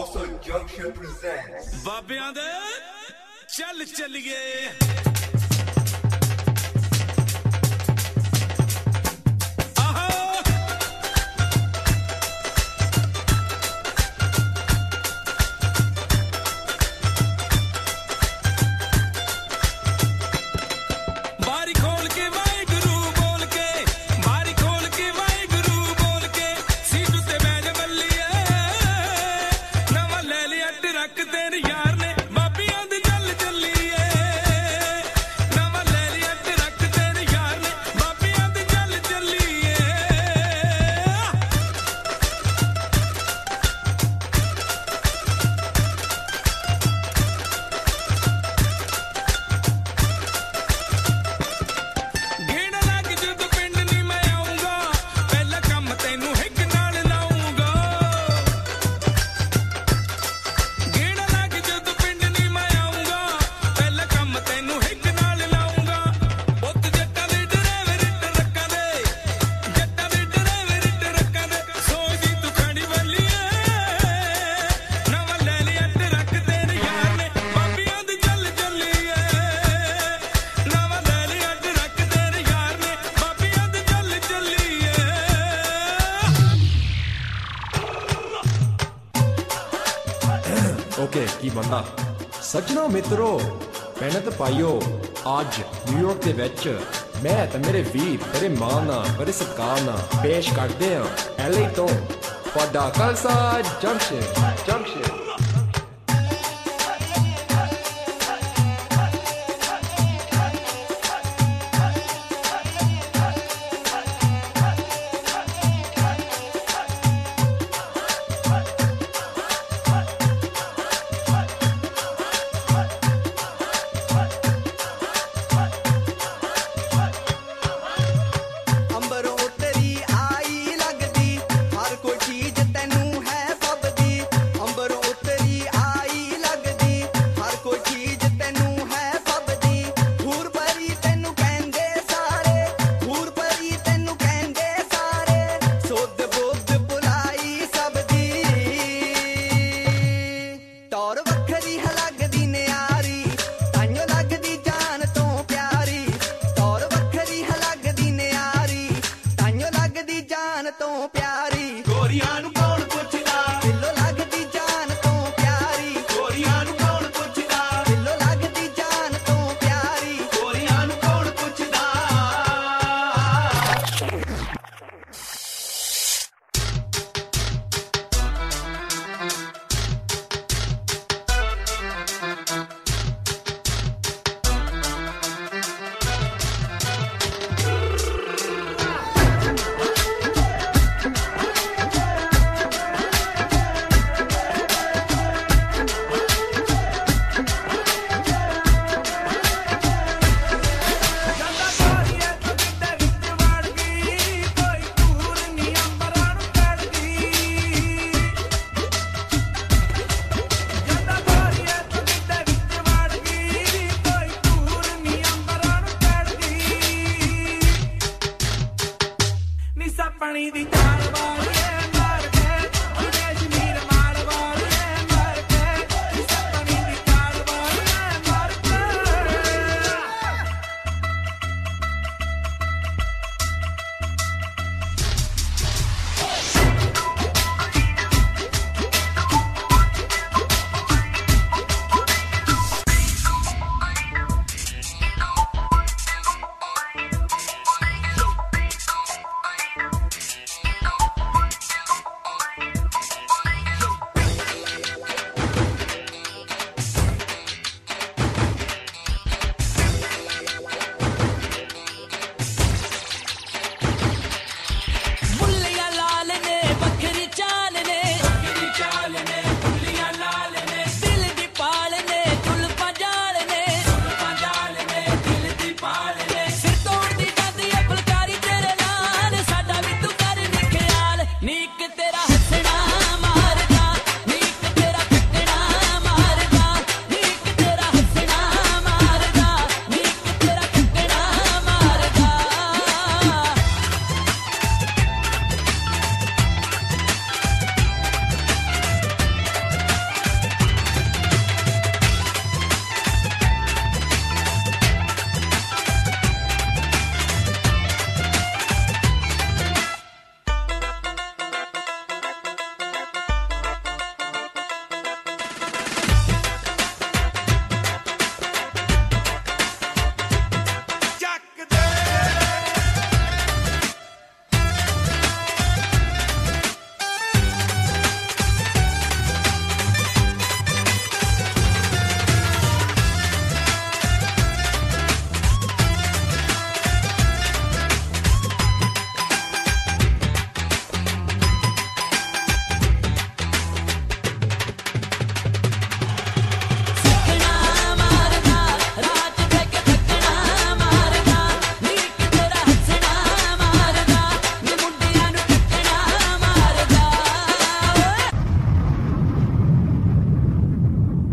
Also Junction presents ਬਾਬਿਆਂ ਦੇ ਚੱਲ ਚੱਲੀਏ ओके की बंदा सज्जनों मित्रों मेहनत पाइयो अज न्यूयॉर्क दे विच मैं ते मेरे वीर बड़े मान नाल बड़े सत्कार नाल पेश करदे हां LA तो तुहाडा खालसा जंक्शन अंबरों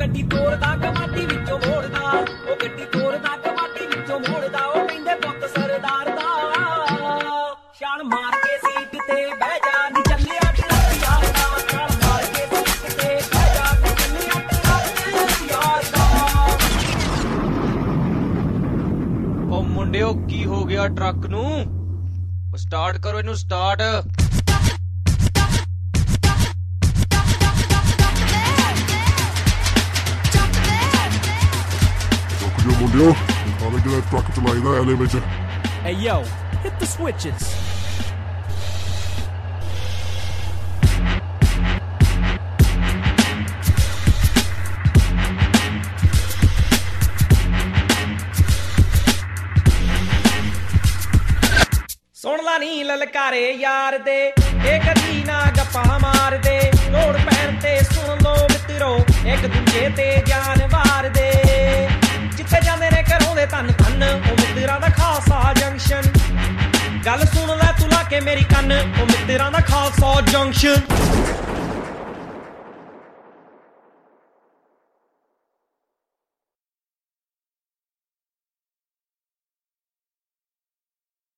ਗੱਡੀ ਤੋੜਦਾ ਕਮਾਟੀ ਵਿੱਚੋਂ ਮੋੜਦਾ ਉਹ ਗੱਡੀ ਤੋੜਦਾ ਕਮਾਟੀ ਵਿੱਚੋਂ ਮੋੜਦਾ ਉਹ ਕਹਿੰਦੇ ਪੁੱਤ ਸਰਦਾਰ ਦਾ ਛਾਲ ਮਾਰ ਕੇ ਸੀਟ ਤੇ ਬਹਿ ਜਾ ਨੀ ਚੱਲਿਆ ਟਰੱਕ ਯਾਰ ਦਾ ਛਾਲ ਮਾਰ ਕੇ ਸੀਟ ਤੇ ਬਹਿ ਜਾ ਨੀ ਚੱਲਿਆ ਟਰੱਕ ਯਾਰ ਦਾ ਉਹ ਮੁੰਡਿਓ ਕੀ ਹੋ ਗਿਆ ਟਰੱਕ ਨੂੰ ਸਟਾਰਟ ਕਰੋ ਇਹਨੂੰ ਸਟਾਰਟ ਮੁੰਡਿਓ ਹਾਲੇ ਕਿਹੜਾ ਟਰੱਕ ਚਲਾਈਦਾ ਐਲੇ ਵਿੱਚ Hey yo, hit the switches. ਸੁਣ ਲਾ ਨੀ ਲਲਕਾਰੇ ਯਾਰ ਦੇ ਇਹ ਕਦੀ ਨਾ ਗੱਪਾਂ ਮਾਰਦੇ ਲੋੜ ਪੈਣ ਤੇ ਸੁਣ ਲੋ ਮਿੱਤਰੋ ਇੱਕ ਦੂਜੇ ਤੇ ਜਾਨ ਵਾਰਦੇ ਜਿੱਥੇ ਜਾਂਦੇ ਨੇ ਘਰੋਂ ਦੇ ਧੰਨ ਧੰਨ ਉਹ ਮਿੱਤਰਾਂ ਦਾ ਖਾਲਸਾ ਜੰਕਸ਼ਨ ਗੱਲ ਸੁਣ ਲੈ ਤੂੰ ਲਾ ਕੇ ਮੇਰੀ ਕੰਨ ਉਹ ਮਿੱਤਰਾਂ ਦਾ ਖਾਲਸਾ ਜੰਕਸ਼ਨ